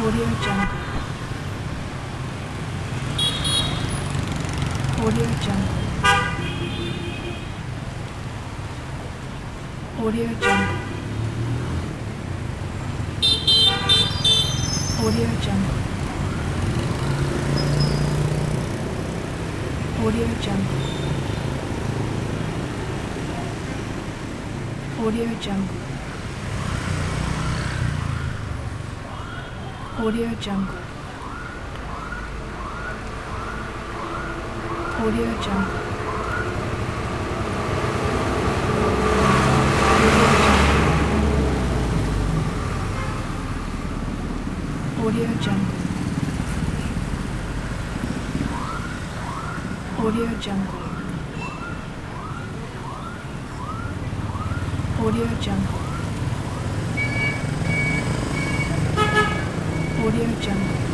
Audio Jungle. Audio Jungle. Audio Jungle. Audio Jungle. Audio Jungle. Audio Jungle. Audio Jungle. Audio Jungle. Audio Jungle. Audio Jungle. Audio Jungle. Audio Jungle.